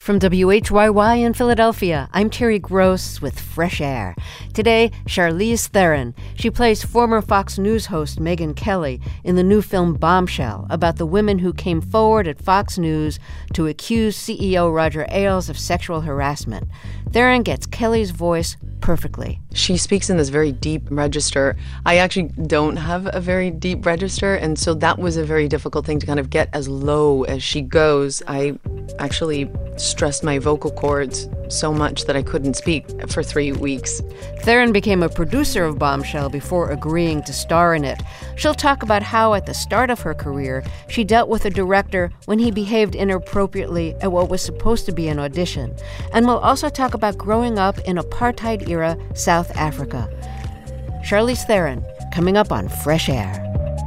From WHYY in Philadelphia, I'm Terry Gross with Fresh Air. Today, Charlize Theron. She plays former Fox News host Megyn Kelly in the new film Bombshell, about the women who came forward at Fox News to accuse CEO Roger Ailes of sexual harassment. Theron gets Kelly's voice perfectly. She speaks in this very deep register. I actually don't have a very deep register, and so that was a very difficult thing to kind of get as low as she goes. I actually stressed my vocal cords so much that I couldn't speak for 3 weeks. Theron became a producer of Bombshell before agreeing to star in it. She'll talk about how, at the start of her career, she dealt with a director when he behaved inappropriately at what was supposed to be an audition. And we'll also talk about growing up in apartheid-era South Africa. Charlize Theron, coming up on Fresh Air.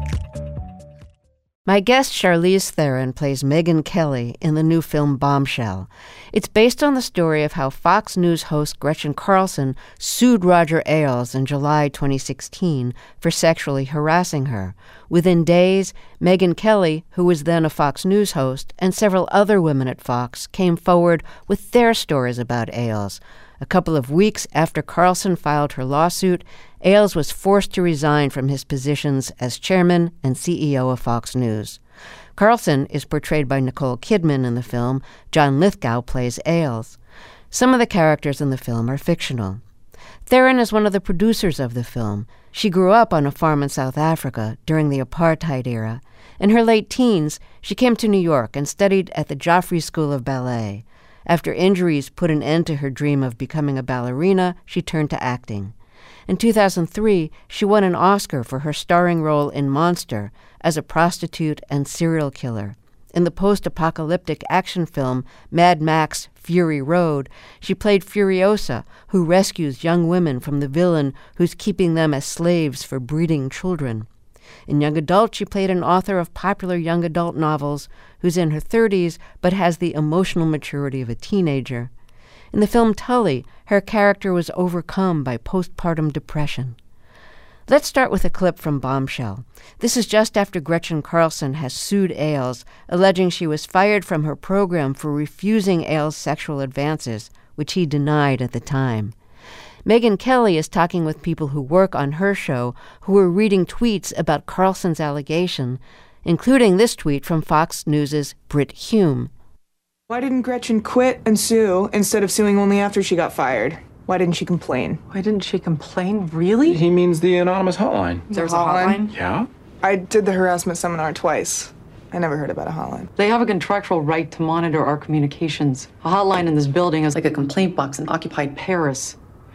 My guest, Charlize Theron, plays Megyn Kelly in the new film Bombshell. It's based on the story of how Fox News host Gretchen Carlson sued Roger Ailes in July 2016 for sexually harassing her. Within days, Megyn Kelly, who was then a Fox News host, and several other women at Fox came forward with their stories about Ailes. A couple of weeks after Carlson filed her lawsuit, Ailes was forced to resign from his positions as chairman and CEO of Fox News. Carlson is portrayed by Nicole Kidman in the film. John Lithgow plays Ailes. Some of the characters in the film are fictional. Theron is one of the producers of the film. She grew up on a farm in South Africa during the apartheid era. In her late teens, she came to New York and studied at the Joffrey School of Ballet. After injuries put an end to her dream of becoming a ballerina, she turned to acting. In 2003, she won an Oscar for her starring role in Monster as a prostitute and serial killer. In the post-apocalyptic action film Mad Max: Fury Road, she played Furiosa, who rescues young women from the villain who's keeping them as slaves for breeding children. In young adult, she played an author of popular young adult novels who's in her 30s but has the emotional maturity of a teenager. In the film Tully, her character was overcome by postpartum depression. Let's start with a clip from Bombshell. This is just after Gretchen Carlson has sued Ailes, alleging she was fired from her program for refusing Ailes' sexual advances, which he denied at the time. Megyn Kelly is talking with people who work on her show who were reading tweets about Carlson's allegation, including this tweet from Fox News' Brit Hume. Why didn't Gretchen quit and sue instead of suing only after she got fired? Why didn't she complain? Why didn't she complain? Really? He means the anonymous hotline. There's a hotline? Yeah? I did the harassment seminar twice. I never heard about a hotline. They have a contractual right to monitor our communications. A hotline in this building is like a complaint box in occupied Paris.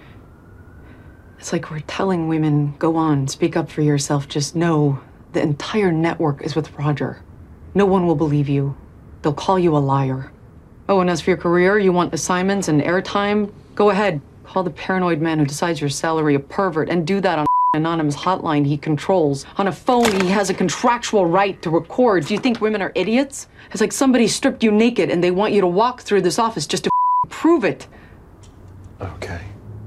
It's like we're telling women, go on, speak up for yourself. Just know the entire network is with Roger. No one will believe you. They'll call you a liar. Oh, and as for your career, you want assignments and airtime? Go ahead. Call the paranoid man who decides your salary a pervert, and do that on an anonymous hotline he controls. On a phone, he has a contractual right to record. Do you think women are idiots? It's like somebody stripped you naked and they want you to walk through this office just to prove it. Okay.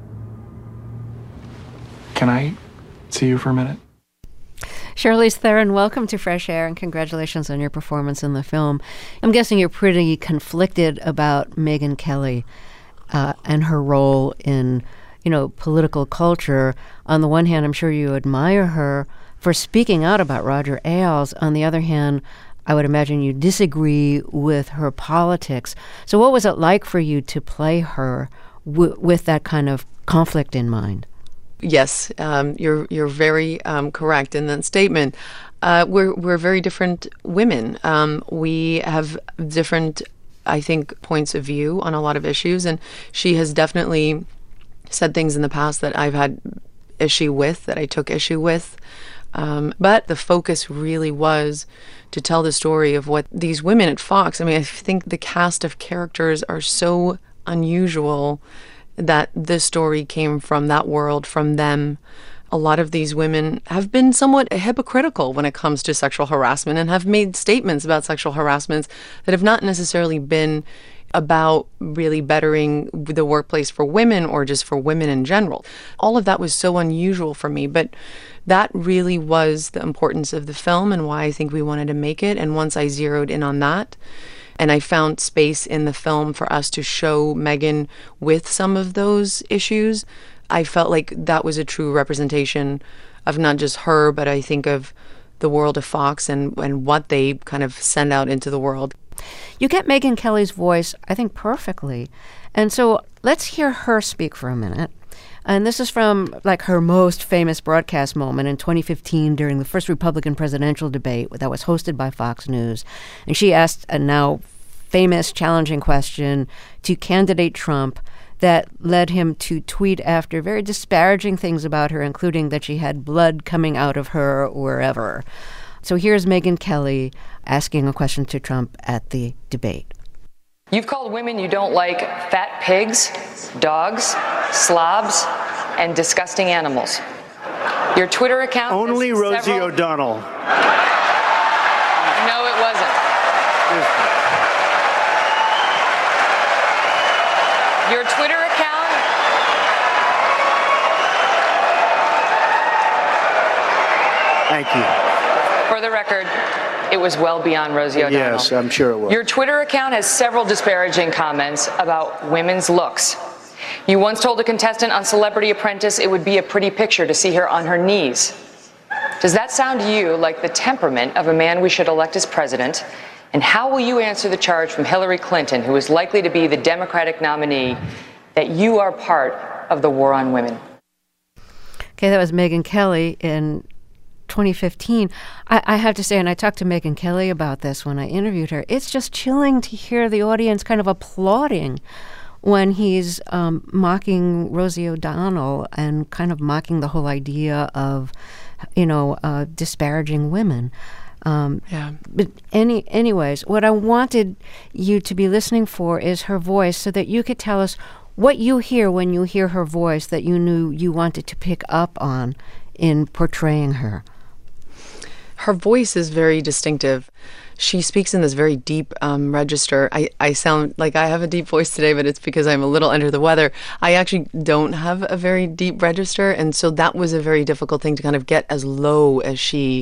Can I see you for a minute? Charlize Theron, welcome to Fresh Air, and congratulations on your performance in the film. I'm guessing you're pretty conflicted about Megyn Kelly and her role in, political culture. On the one hand, I'm sure you admire her for speaking out about Roger Ailes. On the other hand, I would imagine you disagree with her politics. So what was it like for you to play her with that kind of conflict in mind? Yes, you're very correct in that statement. We're very different women. We have different, I think, points of view on a lot of issues, and she has definitely said things in the past that I've had issue with, that I took issue with. But the focus really was to tell the story of what these women at Fox, I think the cast of characters are so unusual that this story came from that world, from them. A lot of these women have been somewhat hypocritical when it comes to sexual harassment and have made statements about sexual harassments that have not necessarily been about really bettering the workplace for women or just for women in general. All of that was so unusual for me, but that really was the importance of the film and why I think we wanted to make it. And once I zeroed in on that, And I found space in the film for us to show Meghan with some of those issues. I felt like that was a true representation of not just her, but I think of the world of Fox and what they kind of send out into the world. You get Megyn Kelly's voice, I think, perfectly. And so let's hear her speak for a minute. And this is from like her most famous broadcast moment in 2015 during the first Republican presidential debate that was hosted by Fox News. And she asked a now famous challenging question to candidate Trump that led him to tweet after very disparaging things about her, including that she had blood coming out of her wherever. So here's Megyn Kelly asking a question to Trump at the debate. You've called women you don't like fat pigs, dogs, slobs, and disgusting animals. Your Twitter account... Only Rosie O'Donnell. No, it wasn't. Your Twitter account... Thank you. For the record, it was well beyond Rosie O'Donnell. Yes, I'm sure it was. Your Twitter account has several disparaging comments about women's looks. You once told a contestant on Celebrity Apprentice it would be a pretty picture to see her on her knees. Does that sound to you like the temperament of a man we should elect as president? And how will you answer the charge from Hillary Clinton, who is likely to be the Democratic nominee, that you are part of the war on women? Okay, that was Megyn Kelly in 2015. I have to say, and I talked to Megyn Kelly about this when I interviewed her, it's just chilling to hear the audience kind of applauding when he's mocking Rosie O'Donnell and kind of mocking the whole idea of, disparaging women. But anyways, what I wanted you to be listening for is her voice so that you could tell us what you hear when you hear her voice that you knew you wanted to pick up on in portraying her. Her voice is very distinctive. She speaks in this very deep register. I sound like I have a deep voice today, but it's because I'm a little under the weather. I actually don't have a very deep register, and so that was a very difficult thing to kind of get as low as she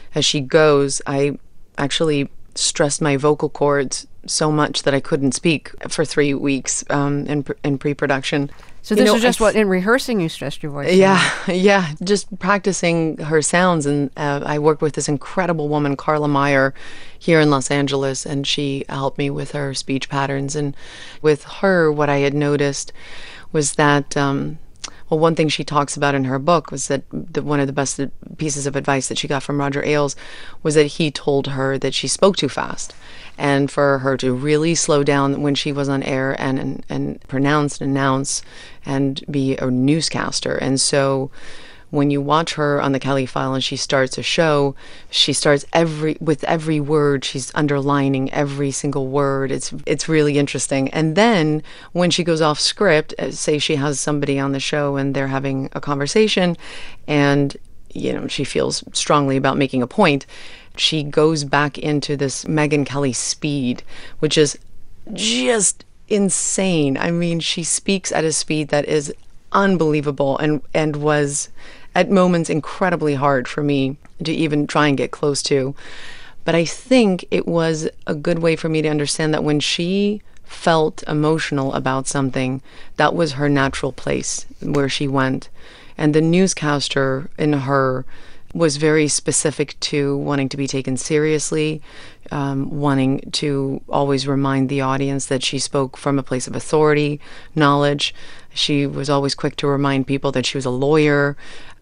goes. I actually stressed my vocal cords so much that I couldn't speak for 3 weeks in pre-production. So this was just what, in rehearsing you stressed your voice? Yeah, just practicing her sounds. And I worked with this incredible woman, Carla Meyer, here in Los Angeles, and she helped me with her speech patterns. And with her, what I had noticed was that, one thing she talks about in her book was that one of the best pieces of advice that she got from Roger Ailes was that he told her that she spoke too fast, and for her to really slow down when she was on air and pronounce and announce and be a newscaster. And so when you watch her on the Kelly File and she starts a show, she starts with every word, she's underlining every single word. It's really interesting. And then when she goes off script, say she has somebody on the show and they're having a conversation and she feels strongly about making a point, she goes back into this Megyn Kelly speed, which is just insane. I mean, she speaks at a speed that is unbelievable and was at moments incredibly hard for me to even try and get close to. But I think it was a good way for me to understand that when she felt emotional about something, that was her natural place where she went. And the newscaster in her was very specific to wanting to be taken seriously, wanting to always remind the audience that she spoke from a place of authority, knowledge. She was always quick to remind people that she was a lawyer.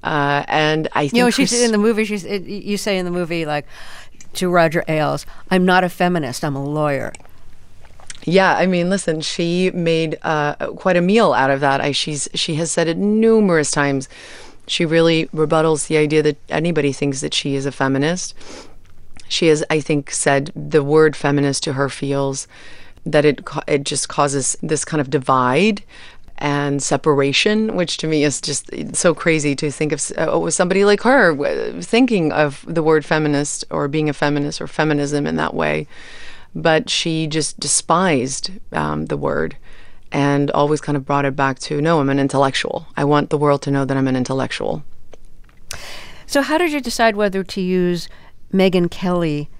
And I think she's in the movie. You say in the movie, like, to Roger Ailes, "I'm not a feminist. I'm a lawyer." Yeah, I mean, listen, she made quite a meal out of that. She has said it numerous times. She really rebuttals the idea that anybody thinks that she is a feminist. She has, I think, said the word feminist to her feels that it just causes this kind of divide and separation, which to me is just so crazy to think of somebody like her thinking of the word feminist or being a feminist or feminism in that way. But she just despised the word and always kind of brought it back to, no, I'm an intellectual. I want the world to know that I'm an intellectual. So how did you decide whether to use Megyn Kelly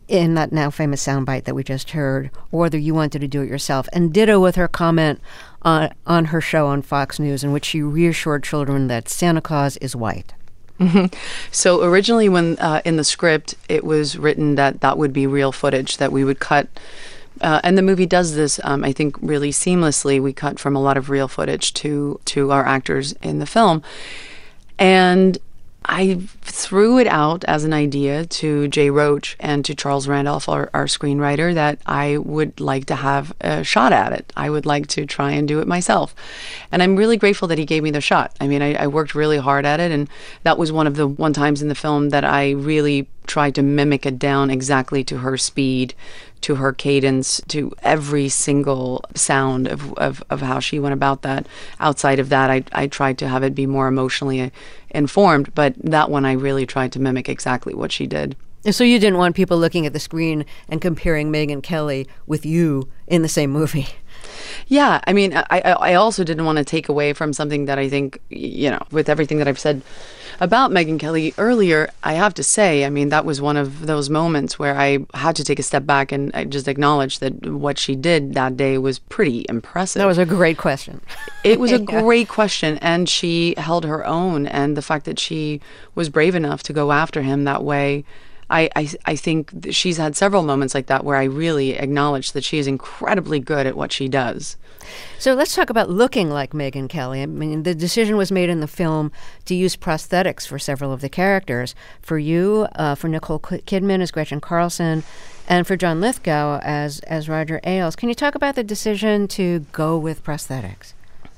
in that now famous soundbite that we just heard, or whether you wanted to do it yourself. And ditto with her comment on her show on Fox News, in which she reassured children that Santa Claus is white. So originally, when in the script, it was written that would be real footage that we would cut. And the movie does this, I think, really seamlessly. We cut from a lot of real footage to our actors in the film. And I threw it out as an idea to Jay Roach and to Charles Randolph, our screenwriter, that I would like to have a shot at it. I would like to try and do it myself. And I'm really grateful that he gave me the shot. I mean, I worked really hard at it, and that was one of the times in the film that I really tried to mimic it down exactly to her speed, to her cadence, to every single sound of how she went about that. Outside of that, I tried to have it be more emotionally informed, but that one I really tried to mimic exactly what she did. So you didn't want people looking at the screen and comparing Megyn Kelly with you in the same movie? Yeah, I mean, I also didn't want to take away from something that I think, with everything that I've said about Megyn Kelly earlier, I have to say, I mean, that was one of those moments where I had to take a step back and I just acknowledge that what she did that day was pretty impressive. That was a great question. It was a great question, and she held her own, and the fact that she was brave enough to go after him that way, I think she's had several moments like that where I really acknowledge that she is incredibly good at what she does. So let's talk about looking like Megyn Kelly. I mean, the decision was made in the film to use prosthetics for several of the characters. For you, for Nicole Kidman as Gretchen Carlson, and for John Lithgow as Roger Ailes. Can you talk about the decision to go with prosthetics?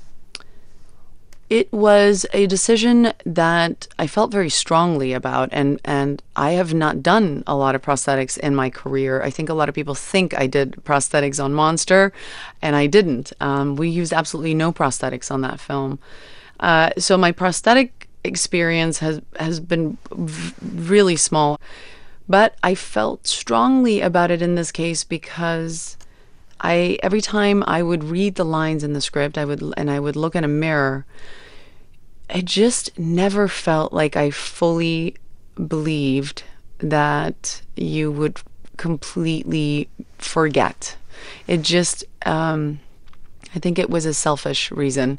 It was a decision that I felt very strongly about, and I have not done a lot of prosthetics in my career. I think a lot of people think I did prosthetics on Monster, and I didn't. We used absolutely no prosthetics on that film. So my prosthetic experience has been really small, but I felt strongly about it in this case because every time I would read the lines in the script, I would look in a mirror, I just never felt like I fully believed that you would completely forget. It just, I think it was a selfish reason.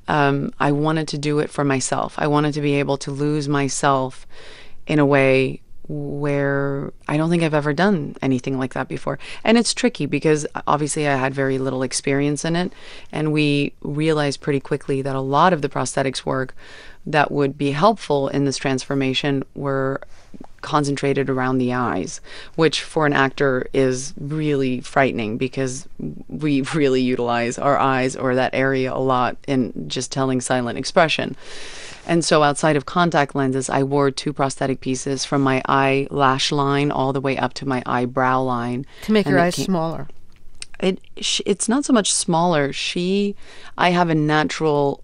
I wanted to do it for myself. I wanted to be able to lose myself in a way where I don't think I've ever done anything like that before. And it's tricky because obviously I had very little experience in it, and we realized pretty quickly that a lot of the prosthetics work that would be helpful in this transformation were concentrated around the eyes, which for an actor is really frightening because we really utilize our eyes or that area a lot in just telling silent expression. And so outside of contact lenses, I wore 2 prosthetic pieces from my eyelash line all the way up to my eyebrow line. To make your eyes smaller. It's not so much smaller. I have a natural,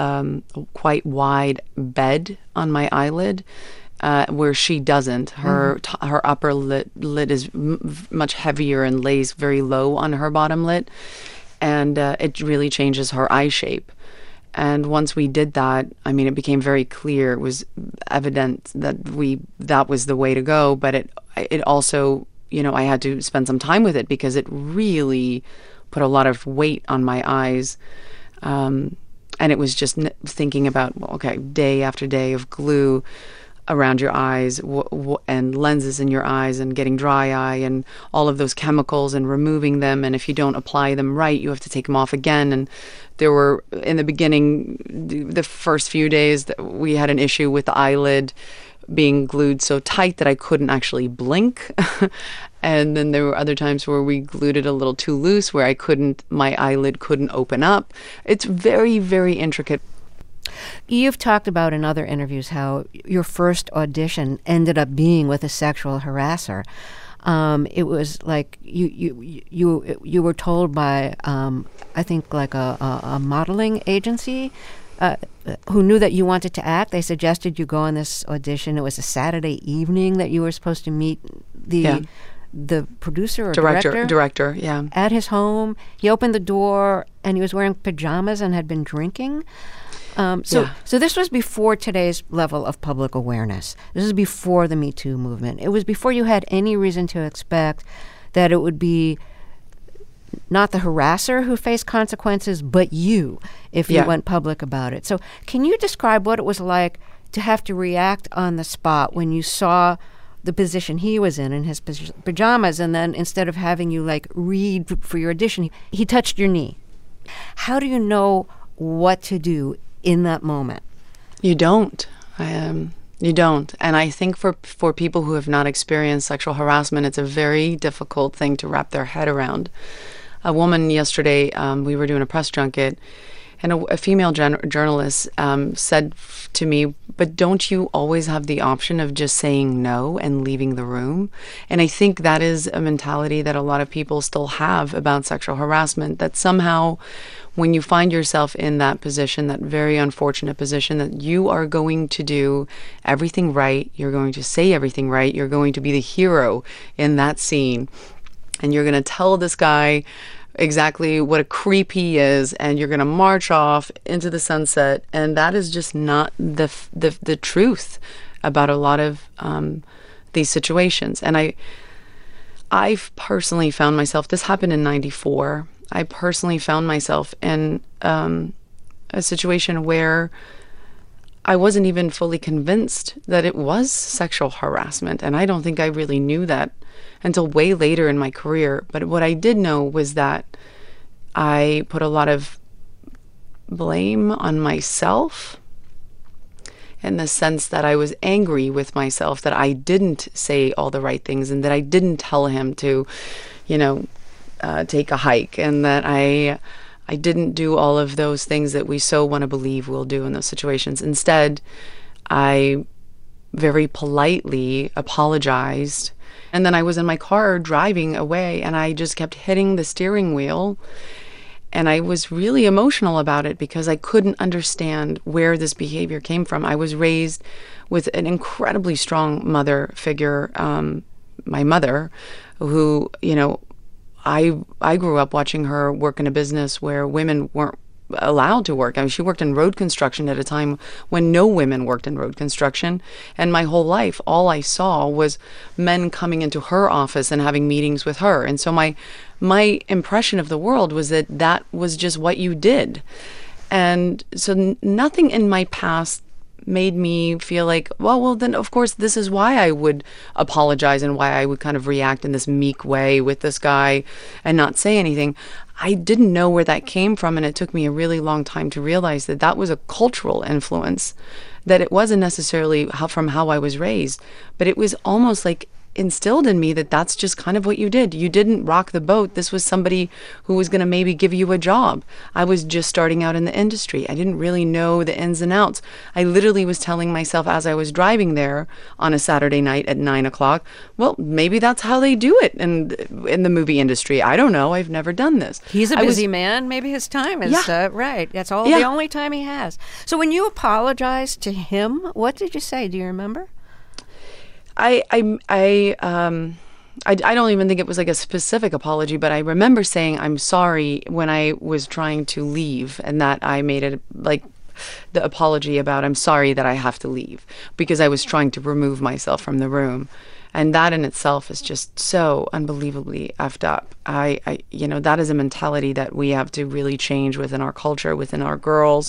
quite wide bed on my eyelid, where she doesn't. Her upper lid is much heavier and lays very low on her bottom lid, and it really changes her eye shape. And once we did that, I mean, it became very clear. It was evident that that was the way to go. But it also, I had to spend some time with it because it really put a lot of weight on my eyes. And it was just thinking about, okay, day after day of glue around your eyes and lenses in your eyes and getting dry eye and all of those chemicals and removing them. And if you don't apply them right, you have to take them off again. And there were, in the beginning, the first few days, we had an issue with the eyelid being glued so tight that I couldn't actually blink. And then there were other times where we glued it a little too loose, where my eyelid couldn't open up. It's very, very intricate. You've talked about in other interviews how your first audition ended up being with a sexual harasser. It was like you were told by I think like a modeling agency who knew that you wanted to act. They suggested you go on this audition. It was a Saturday evening that you were supposed to meet the producer or director, yeah, at his home. He opened the door and he was wearing pajamas and had been drinking. So this was before today's level of public awareness. This is before the Me Too movement. It was before you had any reason to expect that it would be not the harasser who faced consequences, but you, if you went public about it. So can you describe what it was like to have to react on the spot when you saw the position he was in his pajamas, and then instead of having you like read for your audition, he touched your knee? How do you know what to do in that moment? You don't. You don't. And I think for people who have not experienced sexual harassment, it's a very difficult thing to wrap their head around. A woman yesterday, we were doing a press junket, and a female journalist said to me, but don't you always have the option of just saying no and leaving the room? And I think that is a mentality that a lot of people still have about sexual harassment, that somehow when you find yourself in that position, that very unfortunate position, that you are going to do everything right, you're going to say everything right, you're going to be the hero in that scene, and you're going to tell this guy exactly what a creep he is, and you're going to march off into the sunset. And that is just not the truth about a lot of these situations. And I've personally found myself, this happened in 94, I personally found myself in a situation where I wasn't even fully convinced that it was sexual harassment. And I don't think I really knew that until way later in my career. But what I did know was that I put a lot of blame on myself, in the sense that I was angry with myself that I didn't say all the right things, and that I didn't tell him to, take a hike, and that I didn't do all of those things that we so want to believe we'll do in those situations. Instead, I very politely apologized. And then I was in my car driving away, and I just kept hitting the steering wheel. And I was really emotional about it because I couldn't understand where this behavior came from. I was raised with an incredibly strong mother figure, my mother, who, I grew up watching her work in a business where women weren't allowed to work. I mean, she worked in road construction at a time when no women worked in road construction. And my whole life, all I saw was men coming into her office and having meetings with her. And so my impression of the world was that was just what you did. And so nothing in my past made me feel like, well, then of course this is why I would apologize and why I would kind of react in this meek way with this guy and not say anything. I didn't know where that came from, and it took me a really long time to realize that was a cultural influence, that it wasn't necessarily from how I was raised, but it was almost like instilled in me that that's just kind of what you did. You didn't rock the boat. This was somebody who was going to maybe give you a job. I was just starting out in the industry. I didn't really know the ins and outs. I literally was telling myself as I was driving there on a Saturday night at 9:00, well, maybe that's how they do it in the movie industry. I don't know. I've never done this. He's a busy man. Maybe his time is right. That's all the only time he has. So when you apologized to him, what did you say? Do you remember? I don't even think it was like a specific apology, but I remember saying I'm sorry when I was trying to leave, and that I made it like the apology about I'm sorry that I have to leave because I was trying to remove myself from the room. And that in itself is just so unbelievably effed up. That is a mentality that we have to really change within our culture, within our girls.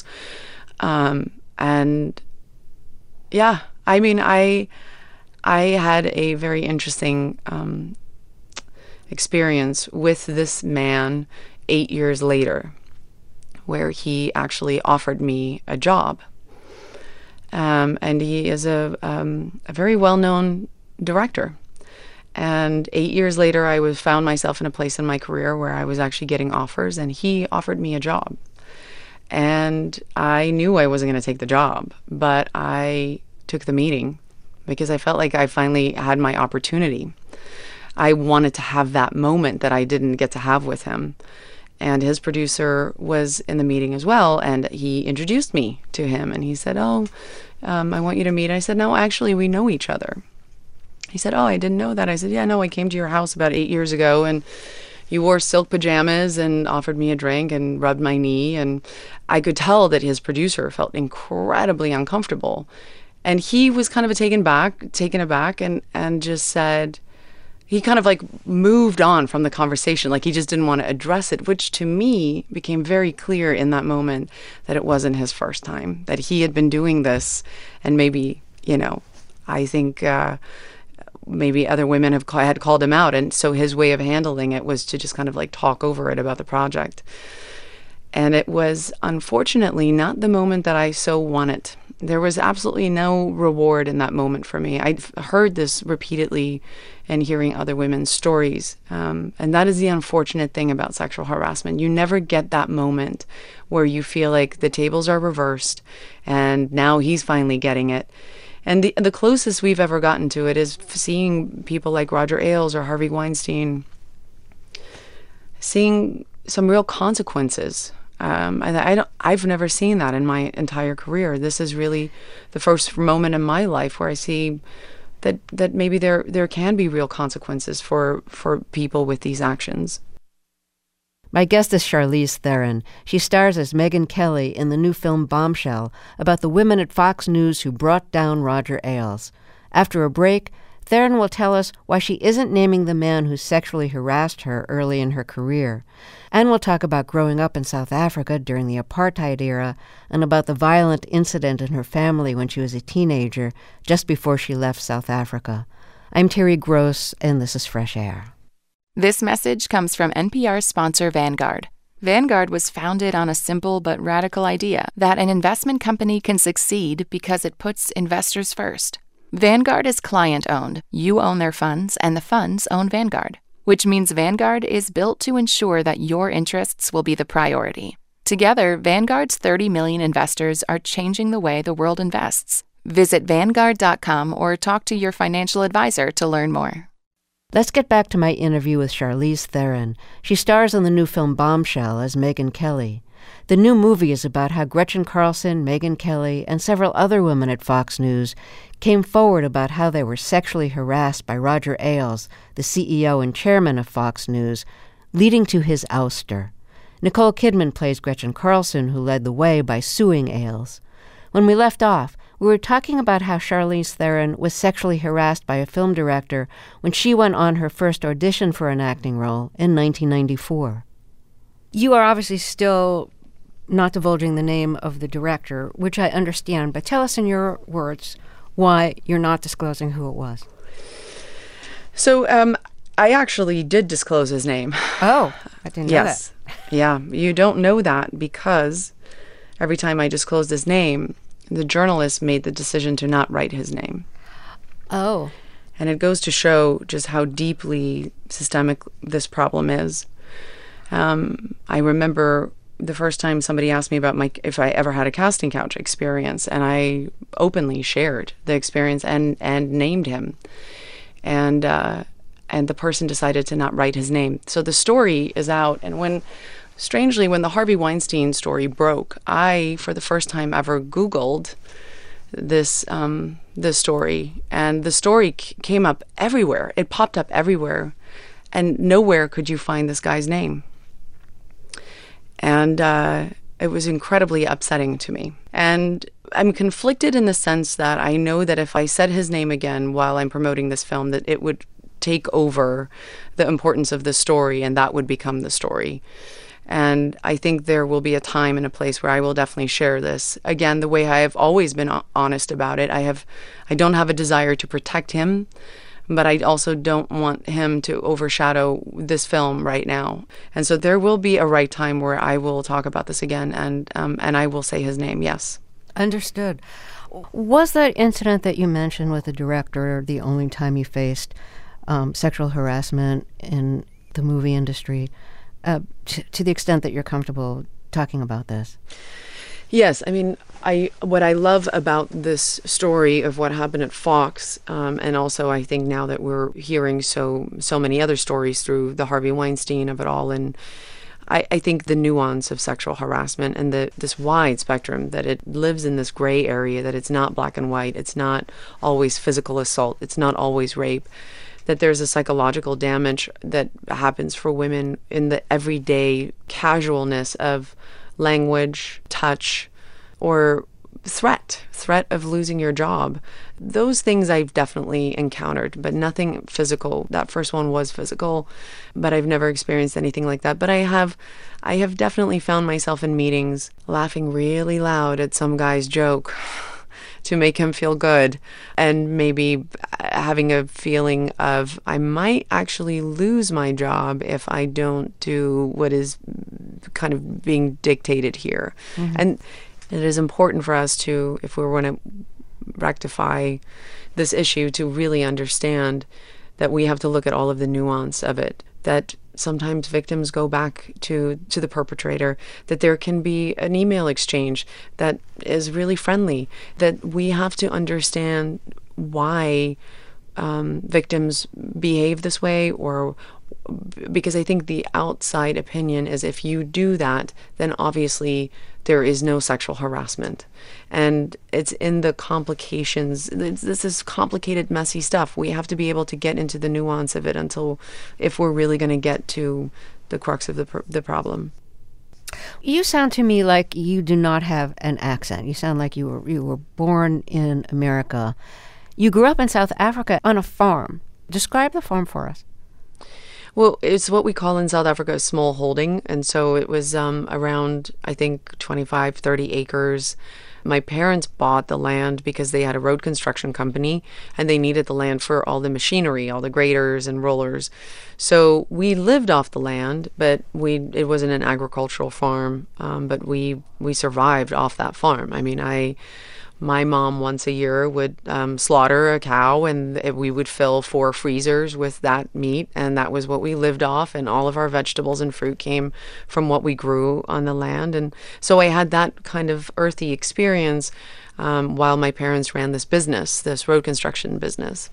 I had a very interesting experience with this man 8 years later, where he actually offered me a job. And he is a very well-known director. And 8 years later, I found myself in a place in my career where I was actually getting offers, and he offered me a job. And I knew I wasn't going to take the job, but I took the meeting because I felt like I finally had my opportunity. I wanted to have that moment that I didn't get to have with him. And his producer was in the meeting as well, and he introduced me to him, and he said, I want you to meet. I said, no, actually, we know each other. He said, I didn't know that. I said, yeah, no, I came to your house about 8 years ago, and He wore silk pajamas and offered me a drink and rubbed my knee. And I could tell that his producer felt incredibly uncomfortable. And he was kind of taken aback and just said, he kind of like moved on from the conversation, like he just didn't want to address it, which to me became very clear in that moment that it wasn't his first time, that he had been doing this. And maybe, I think maybe other women had called him out. And so his way of handling it was to just kind of like talk over it about the project. And it was unfortunately not the moment that I so wanted. There was absolutely no reward in that moment for me. I'd heard this repeatedly and hearing other women's stories. And that is the unfortunate thing about sexual harassment. You never get that moment where you feel like the tables are reversed and now he's finally getting it. And the closest we've ever gotten to it is seeing people like Roger Ailes or Harvey Weinstein seeing some real consequences. I've never seen that in my entire career. This is really the first moment in my life where I see that maybe there can be real consequences for people with these actions. My guest is Charlize Theron. She stars as Megyn Kelly in the new film Bombshell about the women at Fox News who brought down Roger Ailes. After a break, Theron will tell us why she isn't naming the man who sexually harassed her early in her career. And we'll talk about growing up in South Africa during the apartheid era and about the violent incident in her family when she was a teenager, just before she left South Africa. I'm Terry Gross, and this is Fresh Air. This message comes from NPR sponsor Vanguard. Vanguard was founded on a simple but radical idea that an investment company can succeed because it puts investors first. Vanguard is client-owned. You own their funds, and the funds own Vanguard, which means Vanguard is built to ensure that your interests will be the priority. Together, Vanguard's 30 million investors are changing the way the world invests. Visit Vanguard.com or talk to your financial advisor to learn more. Let's get back to my interview with Charlize Theron. She stars in the new film Bombshell as Megyn Kelly. The new movie is about how Gretchen Carlson, Megyn Kelly, and several other women at Fox News came forward about how they were sexually harassed by Roger Ailes, the CEO and chairman of Fox News, leading to his ouster. Nicole Kidman plays Gretchen Carlson, who led the way by suing Ailes. When we left off, we were talking about how Charlize Theron was sexually harassed by a film director when she went on her first audition for an acting role in 1994. You are obviously still not divulging the name of the director, which I understand, but tell us in your words why you're not disclosing who it was. So I actually did disclose his name. Oh, I didn't know that. Yeah, you don't know that because every time I disclosed his name, the journalist made the decision to not write his name. Oh. And it goes to show just how deeply systemic this problem is. I remember the first time somebody asked me about if I ever had a casting couch experience, and I openly shared the experience and named him. And the person decided to not write his name. So the story is out, and strangely, when the Harvey Weinstein story broke, I, for the first time ever, Googled this story, and the story came up everywhere. It popped up everywhere, and nowhere could you find this guy's name. And it was incredibly upsetting to me. And I'm conflicted in the sense that I know that if I said his name again while I'm promoting this film, that it would take over the importance of the story, and that would become the story. And I think there will be a time and a place where I will definitely share this. Again, the way I have always been honest about it. I don't have a desire to protect him, but I also don't want him to overshadow this film right now. And so there will be a right time where I will talk about this again, and I will say his name, yes. Understood. Was that incident that you mentioned with the director the only time you faced sexual harassment in the movie industry? To the extent that you're comfortable talking about this. Yes, I mean, what I love about this story of what happened at Fox, and also I think now that we're hearing so many other stories through the Harvey Weinstein of it all, and I think the nuance of sexual harassment and this wide spectrum, that it lives in this gray area, that it's not black and white, it's not always physical assault, it's not always rape. that there's a psychological damage that happens for women in the everyday casualness of language, touch, or threat of losing your job. Those things I've definitely encountered, but nothing physical. That first one was physical, but I've never experienced anything like that. But I have definitely found myself in meetings laughing really loud at some guy's joke to make him feel good, and maybe having a feeling of I might actually lose my job if I don't do what is kind of being dictated here. And it is important for us to, if we want to rectify this issue, to really understand that we have to look at all of the nuance of it, that sometimes victims go back to the perpetrator, that there can be an email exchange that is really friendly, that we have to understand why victims behave this way, or because I think the outside opinion is if you do that, then obviously there is no sexual harassment. And it's in the complications. This is complicated, messy stuff. We have to be able to get into the nuance of it if we're really going to get to the crux of the problem. You sound to me like you do not have an accent. You sound like you were born in America. You grew up in South Africa on a farm. Describe the farm for us. Well, it's what we call in South Africa a small holding. And so it was around, I think, 25, 30 acres. My parents bought the land because they had a road construction company and they needed the land for all the machinery, all the graders and rollers. So we lived off the land, but it wasn't an agricultural farm, but we survived off that farm. I mean, my mom once a year would slaughter a cow, and we would fill 4 freezers with that meat, and that was what we lived off, and all of our vegetables and fruit came from what we grew on the land. And so I had that kind of earthy experience while my parents ran this business, this road construction business.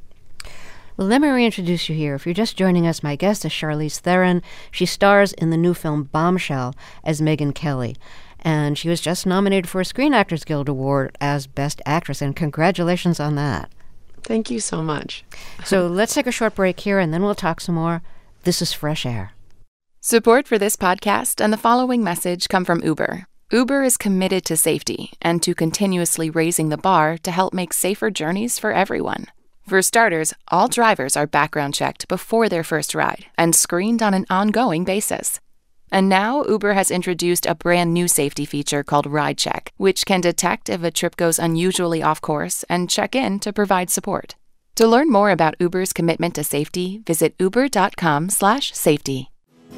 Well, let me reintroduce you here. If you're just joining us, my guest is Charlize Theron. She stars in the new film Bombshell as Megyn Kelly. And she was just nominated for a Screen Actors Guild Award as Best Actress, and congratulations on that. Thank you so much. So let's take a short break here, and then we'll talk some more. This is Fresh Air. Support for this podcast and the following message come from Uber. Uber is committed to safety and to continuously raising the bar to help make safer journeys for everyone. For starters, all drivers are background checked before their first ride and screened on an ongoing basis. And now Uber has introduced a brand new safety feature called Ride Check, which can detect if a trip goes unusually off course and check in to provide support. To learn more about Uber's commitment to safety, visit uber.com/safety.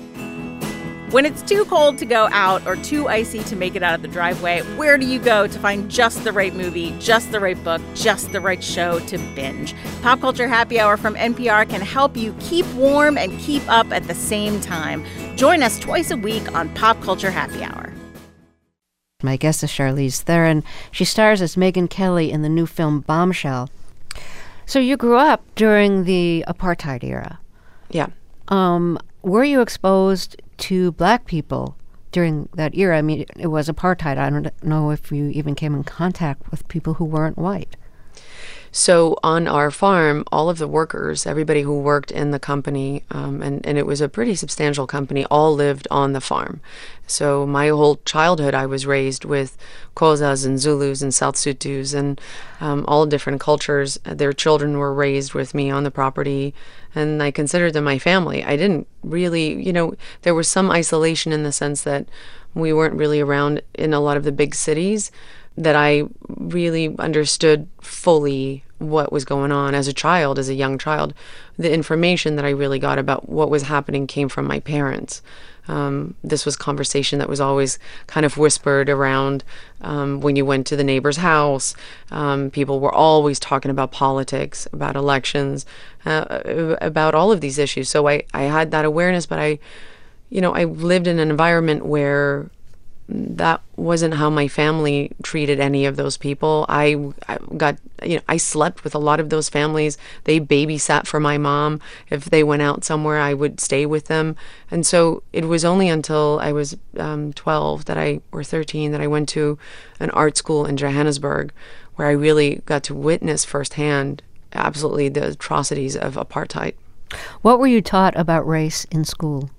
When it's too cold to go out or too icy to make it out of the driveway, where do you go to find just the right movie, just the right book, just the right show to binge? Pop Culture Happy Hour from NPR can help you keep warm and keep up at the same time. Join us twice a week on Pop Culture Happy Hour. My guest is Charlize Theron. She stars as Megyn Kelly in the new film Bombshell. So you grew up during the apartheid era. Yeah. Were you exposed to Black people during that era? I mean, it was apartheid. I don't know if you even came in contact with people who weren't white. So on our farm, all of the workers, everybody who worked in the company, and it was a pretty substantial company, all lived on the farm. So my whole childhood, I was raised with Xhosas and Zulus and South Sutus and all different cultures. Their children were raised with me on the property, and I considered them my family. I didn't really, there was some isolation in the sense that we weren't really around in a lot of the big cities, that I really understood fully what was going on as a young child. The information that I really got about what was happening came from my parents. This was conversation that was always kind of whispered around when you went to the neighbor's house. People were always talking about politics, about elections, about all of these issues. So I had that awareness, but I lived in an environment where that wasn't how my family treated any of those people. I slept with a lot of those families. They babysat for my mom. If they went out somewhere, I would stay with them. And so it was only until I was 12 or 13 that I went to an art school in Johannesburg, where I really got to witness firsthand absolutely the atrocities of apartheid. What were you taught about race in school?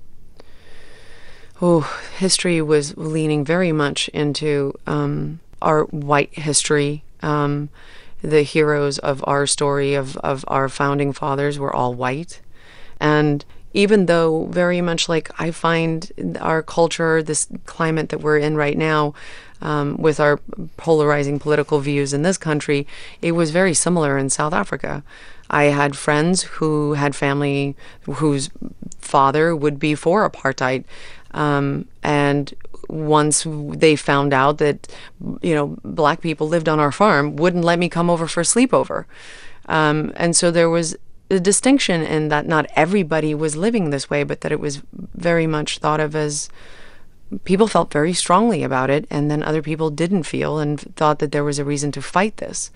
Oh, history was leaning very much into our white history. The heroes of our story, of our founding fathers, were all white. And even though very much like I find our culture, this climate that we're in right now, with our polarizing political views in this country, it was very similar in South Africa. I had friends who had family whose father would be for apartheid. And once they found out that, Black people lived on our farm, wouldn't let me come over for a sleepover. And so there was a distinction in that not everybody was living this way, but that it was very much thought of as people felt very strongly about it, and then other people didn't feel and thought that there was a reason to fight this.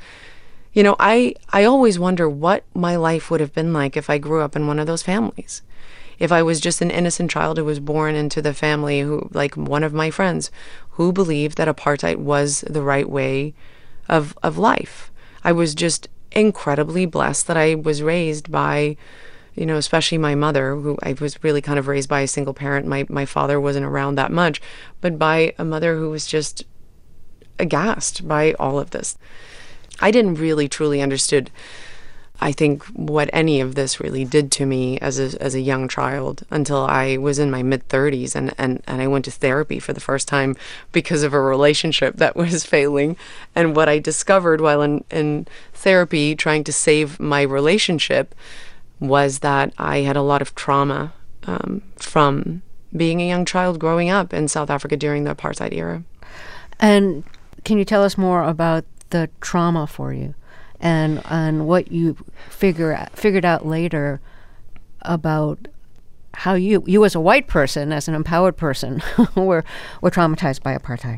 I always wonder what my life would have been like if I grew up in one of those families. If I was just an innocent child who was born into the family who, like one of my friends, who believed that apartheid was the right way of life. I was just incredibly blessed that I was raised by, especially my mother, who I was really kind of raised by a single parent. My father wasn't around that much, but by a mother who was just aghast by all of this. I didn't really truly understood, I think, what any of this really did to me as a young child until I was in my mid-30s and I went to therapy for the first time because of a relationship that was failing. And what I discovered while in therapy trying to save my relationship was that I had a lot of trauma from being a young child growing up in South Africa during the apartheid era. And can you tell us more about the trauma for you? And what you figured out later about how you as a white person, as an empowered person, were traumatized by apartheid.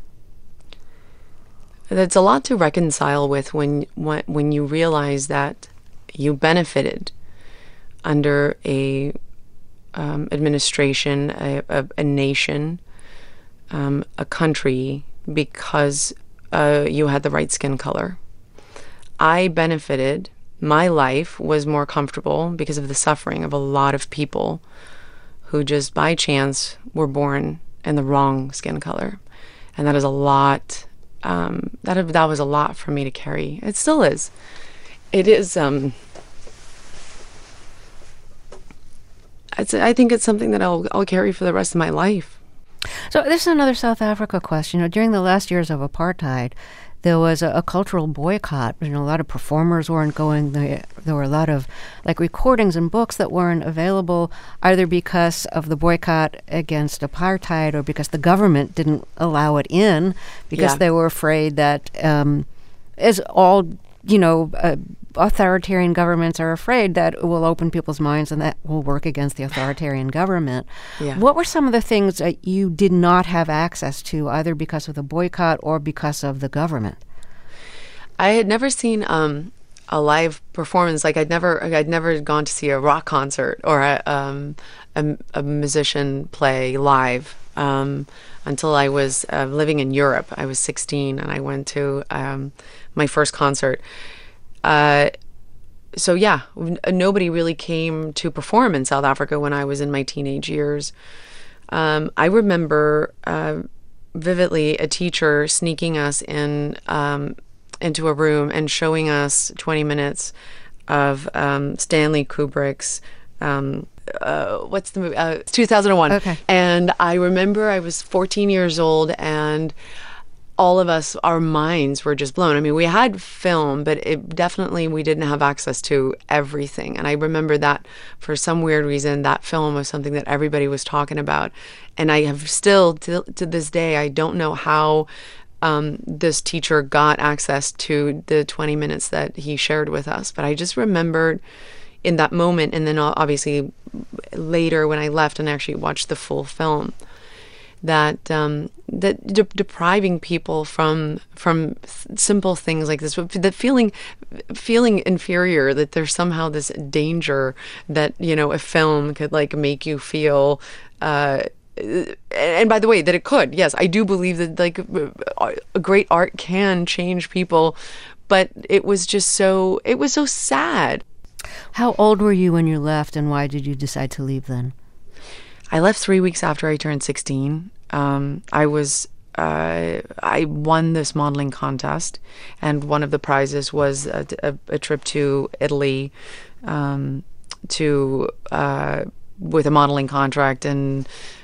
That's a lot to reconcile with when you realize that you benefited under a administration, a nation, a country, because you had the right skin color. I benefited. My life was more comfortable because of the suffering of a lot of people who just by chance were born in the wrong skin color. And that is a lot, that was a lot for me to carry. It still is. It is, I think it's something that I'll carry for the rest of my life. So this is another South Africa question. During the last years of apartheid, there was a cultural boycott. A lot of performers weren't going. There were a lot of recordings and books that weren't available, either because of the boycott against apartheid or because the government didn't allow it in, because they were afraid that, as all authoritarian governments are afraid, that it will open people's minds and that will work against the authoritarian government. Yeah. What were some of the things that you did not have access to, either because of the boycott or because of the government? I had never seen a live performance. I'd never gone to see a rock concert or a musician play live until I was living in Europe. I was 16 and I went to my first concert. So yeah, nobody really came to perform in South Africa when I was in my teenage years. I remember vividly a teacher sneaking us in into a room and showing us 20 minutes of Stanley Kubrick's what's the movie? 2001. Okay. And I remember I was 14 years old and all of us, our minds were just blown. I mean, we had film, but we didn't have access to everything. And I remember that for some weird reason, that film was something that everybody was talking about. And I have still, to this day, I don't know how this teacher got access to the 20 minutes that he shared with us. But I just remembered in that moment, and then obviously later when I left and actually watched the full film, that depriving people from simple things like this, that feeling inferior, that there's somehow this danger that a film could make you feel. And by the way, that it could. Yes, I do believe that a great art can change people but it was so sad. How old were you when you left, and why did you decide to leave then? I left 3 weeks after I turned 16. I won this modeling contest, and one of the prizes was a trip to Italy with a modeling contract. And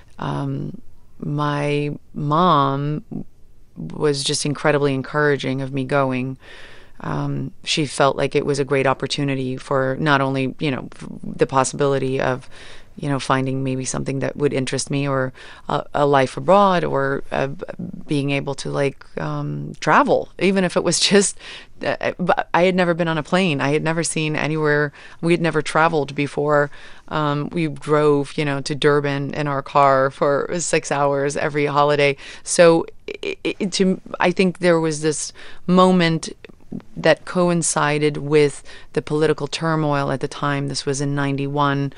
my mom was just incredibly encouraging of me going. She felt like it was a great opportunity for not only, the possibility of, finding maybe something that would interest me, or a life abroad, or being able to travel, even if it was just, I had never been on a plane. I had never seen anywhere. We had never traveled before. We drove, to Durban in our car for 6 hours every holiday. So I think there was this moment that coincided with the political turmoil at the time. This was in 91.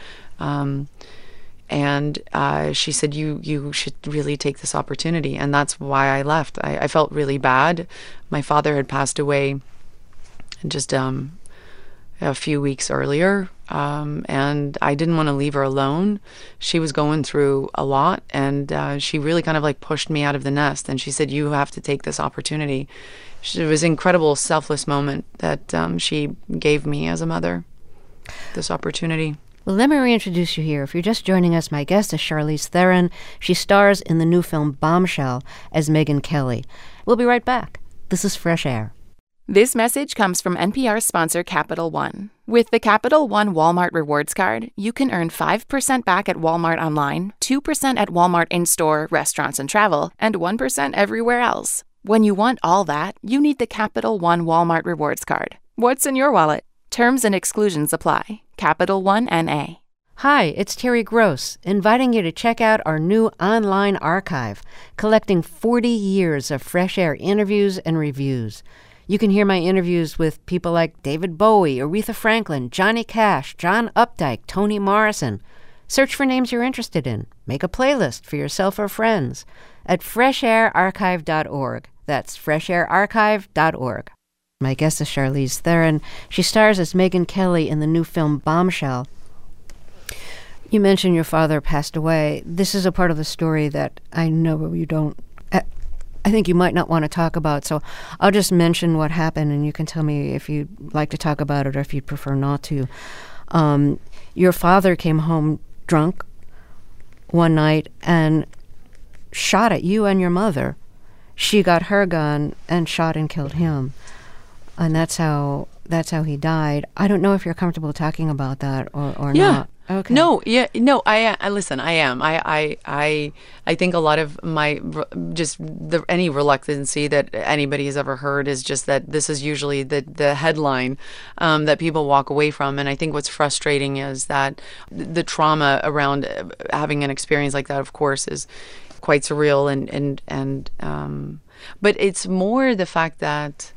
And she said, you should really take this opportunity. And that's why I left. I felt really bad. My father had passed away just a few weeks earlier. And I didn't want to leave her alone. She was going through a lot, and she really kind of pushed me out of the nest. And she said, you have to take this opportunity. It was an incredible, selfless moment that she gave me as a mother, this opportunity. Well, let me reintroduce you here. If you're just joining us, my guest is Charlize Theron. She stars in the new film Bombshell as Megyn Kelly. We'll be right back. This is Fresh Air. This message comes from NPR sponsor Capital One. With the Capital One Walmart Rewards Card, you can earn 5% back at Walmart online, 2% at Walmart in-store, restaurants and travel, and 1% everywhere else. When you want all that, you need the Capital One Walmart Rewards Card. What's in your wallet? Terms and exclusions apply. Capital One N.A. Hi, it's Terry Gross, inviting you to check out our new online archive, collecting 40 years of Fresh Air interviews and reviews. You can hear my interviews with people like David Bowie, Aretha Franklin, Johnny Cash, John Updike, Toni Morrison. Search for names you're interested in. Make a playlist for yourself or friends at freshairarchive.org. That's freshairarchive.org. My guest is Charlize Theron. She stars as Megyn Kelly in the new film Bombshell. You mentioned your father passed away. This is a part of the story that I know you don't, I think you might not want to talk about, so I'll just mention what happened, and you can tell me if you'd like to talk about it or if you'd prefer not to. Your father came home drunk one night and shot at you and your mother. She got her gun and shot and killed him. And that's how he died. I don't know if you're comfortable talking about that or not. Okay. No, I listen, I am. I think a lot of my any reluctancy that anybody has ever heard is just that this is usually the headline that people walk away from. And I think what's frustrating is that the trauma around having an experience like that, of course, is quite surreal and but it's more the fact that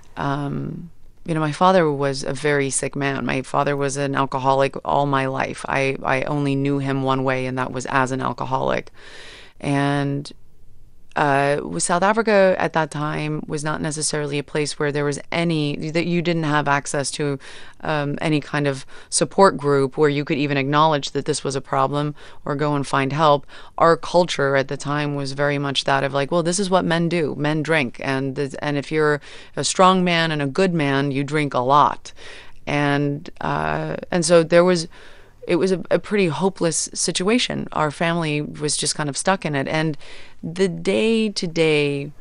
my father was a very sick man. My father was an alcoholic all my life. I only knew him one way, and that was as an alcoholic. And South Africa at that time was not necessarily a place where there was that you didn't have access to any kind of support group where you could even acknowledge that this was a problem or go and find help. Our culture at the time was very much that of well, this is what men do. Men drink, and if you're a strong man and a good man, you drink a lot, and so there was. It was a pretty hopeless situation. Our family was just kind of stuck in it. And the day-to-day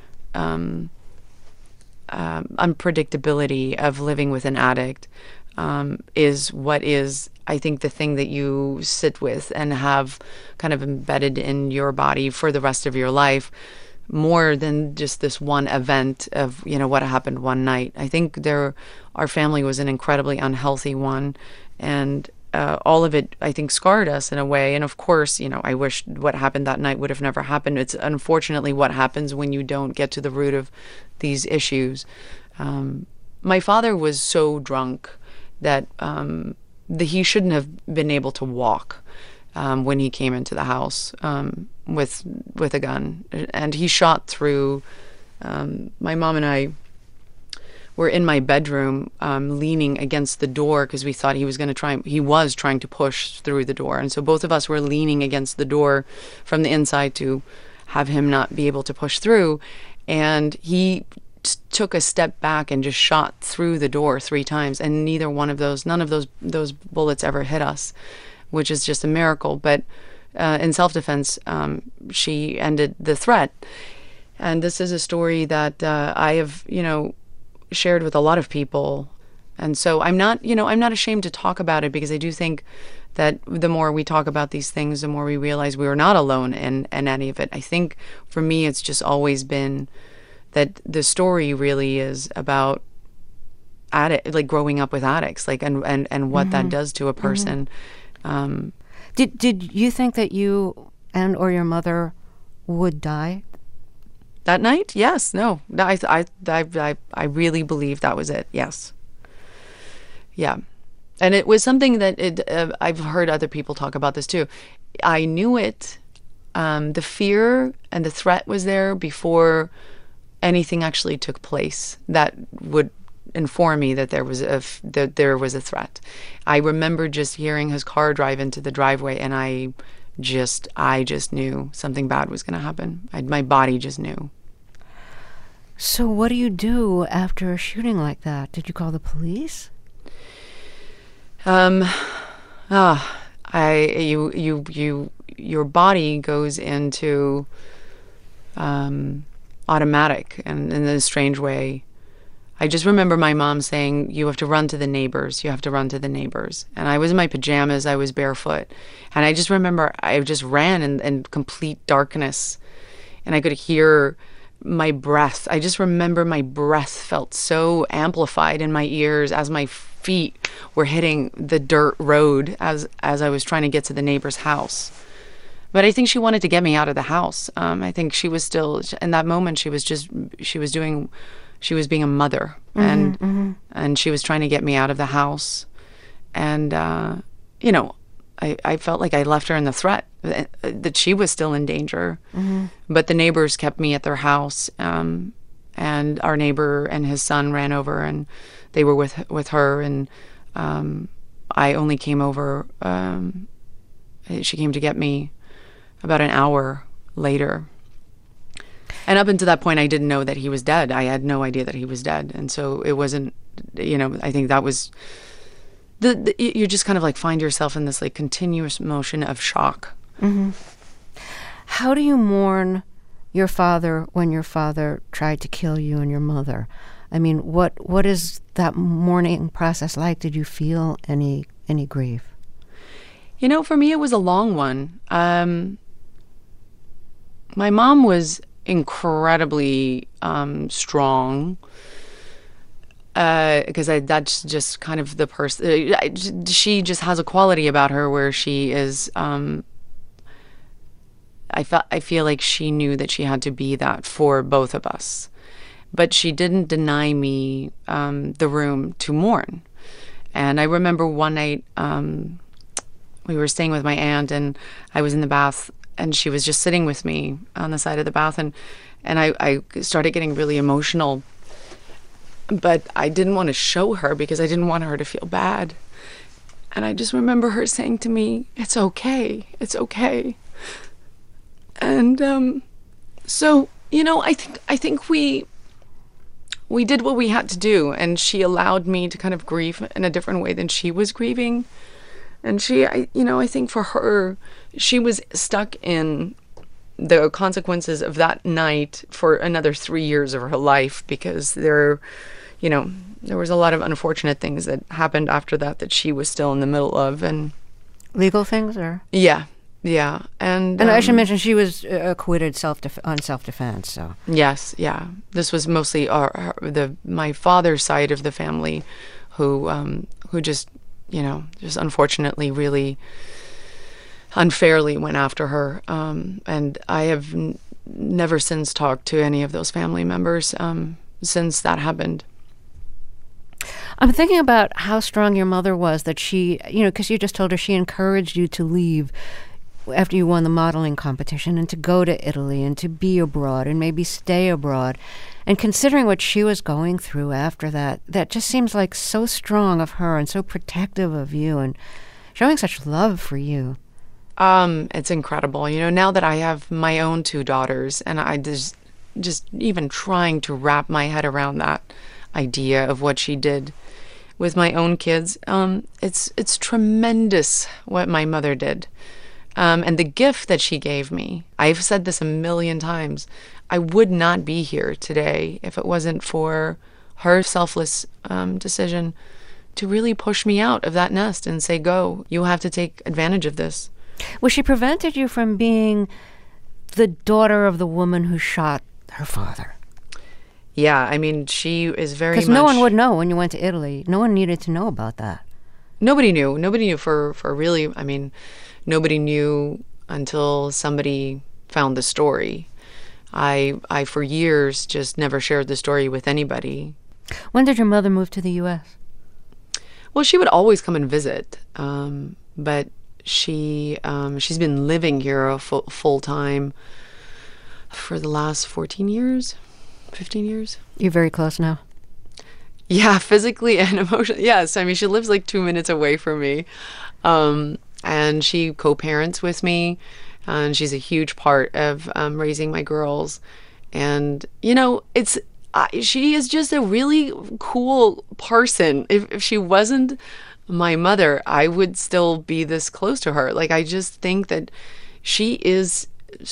unpredictability of living with an addict is what is, I think, the thing that you sit with and have kind of embedded in your body for the rest of your life, more than just this one event of, what happened one night. I think our family was an incredibly unhealthy one, and all of it, I think, scarred us in a way. And of course, I wish what happened that night would have never happened. It's unfortunately what happens when you don't get to the root of these issues. My father was so drunk that he shouldn't have been able to walk when he came into the house with a gun. And he shot through. My mom and I were in my bedroom, leaning against the door because we thought he was trying to push through the door. And so both of us were leaning against the door from the inside to have him not be able to push through. And he took a step back and just shot through the door 3 times. And none of those bullets ever hit us, which is just a miracle. But in self-defense, she ended the threat. And this is a story that I have, shared with a lot of people. And so I'm not ashamed to talk about it, because I do think that the more we talk about these things, the more we realize we are not alone in any of it. I think for me, it's just always been that the story really is about growing up with addicts, and what that does to a person. Did you think that you or your mother would die that night? Yes. No. I really believe that was it. Yes. Yeah. And it was something that I've heard other people talk about this too. I knew it. The fear and the threat was there before anything actually took place that would inform me that there was a threat. I remember just hearing his car drive into the driveway, and I just knew something bad was going to happen. My body just knew. So what do you do after a shooting like that? Did you call the police? Your body goes into automatic, and in a strange way. I just remember my mom saying, "You have to run to the neighbors. You have to run to the neighbors." And I was in my pajamas. I was barefoot. And I just remember I just ran in complete darkness. And I could hear my breath. I just remember my breath felt so amplified in my ears as my feet were hitting the dirt road as I was trying to get to the neighbor's house. But I think she wanted to get me out of the house. I think she was still, in that moment, she was being a mother, and she was trying to get me out of the house. And, I felt like I left her in the threat, that she was still in danger. But the neighbors kept me at their house, and our neighbor and his son ran over, and they were with her, and I only came over, she came to get me about an hour later. And up until that point, I didn't know that he was dead. I had no idea that he was dead. And so it wasn't, I think that was, you just kind of find yourself in this continuous motion of shock. How do you mourn your father when your father tried to kill you and your mother? I mean, what is that mourning process like? Did you feel any grief? For me, it was a long one. My mom was incredibly strong, because that's just kind of the person. She just has a quality about her where she is. I feel like she knew that she had to be that for both of us, but she didn't deny me the room to mourn. And I remember one night we were staying with my aunt, and I was in the bath, and she was just sitting with me on the side of the bath, and I started getting really emotional, but I didn't want to show her because I didn't want her to feel bad. And I just remember her saying to me, "It's okay, it's okay." And so, I think we did what we had to do, and she allowed me to kind of grieve in a different way than she was grieving. And I think for her, she was stuck in the consequences of that night for another 3 years of her life, because there was a lot of unfortunate things that happened after that she was still in the middle of. And legal things, or? Yeah. And I should mention she was acquitted on self-defense. So yes, yeah. This was mostly my father's side of the family, who just unfortunately really unfairly went after her. And I have never since talked to any of those family members since that happened. I'm thinking about how strong your mother was, that she, because you just told her she encouraged you to leave. after you won the modeling competition, and to go to Italy and to be abroad and maybe stay abroad. And considering what she was going through after that, that just seems like so strong of her and so protective of you and showing such love for you. It's incredible. Now that I have my own 2 daughters, and I just even trying to wrap my head around that idea of what she did with my own kids, it's tremendous what my mother did. And the gift that she gave me, I've said this a million times, I would not be here today if it wasn't for her selfless decision to really push me out of that nest and say, go, you have to take advantage of this. Well, she prevented you from being the daughter of the woman who shot her father. Yeah, I mean, she is very much... Because no one would know when you went to Italy. No one needed to know about that. Nobody knew. Nobody knew for really, I mean, nobody knew until somebody found the story. I for years just never shared the story with anybody. When did your mother move to the U.S.? Well, she would always come and visit, but she's been living here full time for the last 14 years, 15 years. You're very close now? Yeah, physically and emotionally. Yes, I mean, she lives like 2 minutes away from me, and she co-parents with me. And she's a huge part of raising my girls. And, she is just a really cool person. If she wasn't my mother, I would still be this close to her. Like, I just think that she is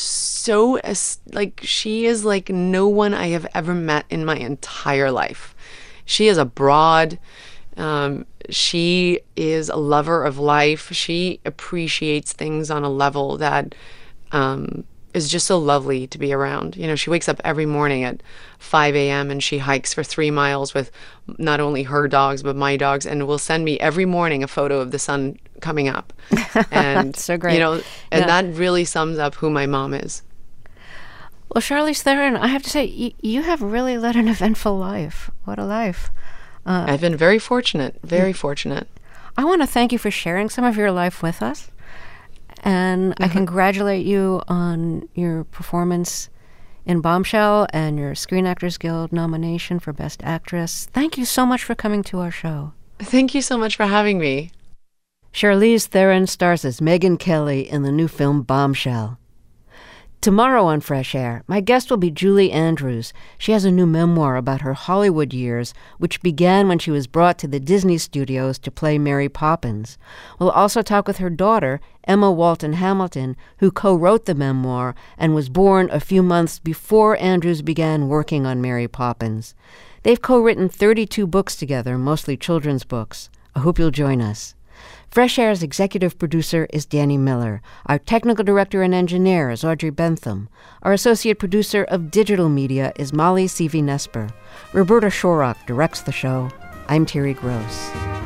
she is like no one I have ever met in my entire life. She is a broad. She is a lover of life. She appreciates things on a level that is just so lovely to be around. She wakes up every morning at 5 a.m. and she hikes for 3 miles with not only her dogs, but my dogs, and will send me every morning a photo of the sun coming up. And, so great. That really sums up who my mom is. Well, Charlize Theron, I have to say, you have really led an eventful life. What a life. I've been very fortunate, very fortunate. I want to thank you for sharing some of your life with us. And I congratulate you on your performance in Bombshell and your Screen Actors Guild nomination for Best Actress. Thank you so much for coming to our show. Thank you so much for having me. Charlize Theron stars as Megyn Kelly in the new film Bombshell. Tomorrow on Fresh Air, my guest will be Julie Andrews. She has a new memoir about her Hollywood years, which began when she was brought to the Disney studios to play Mary Poppins. We'll also talk with her daughter, Emma Walton Hamilton, who co-wrote the memoir and was born a few months before Andrews began working on Mary Poppins. They've co-written 32 books together, mostly children's books. I hope you'll join us. Fresh Air's executive producer is Danny Miller. Our technical director and engineer is Audrey Bentham. Our associate producer of digital media is Molly Seavey-Nesper. Roberta Shorrock directs the show. I'm Terry Gross.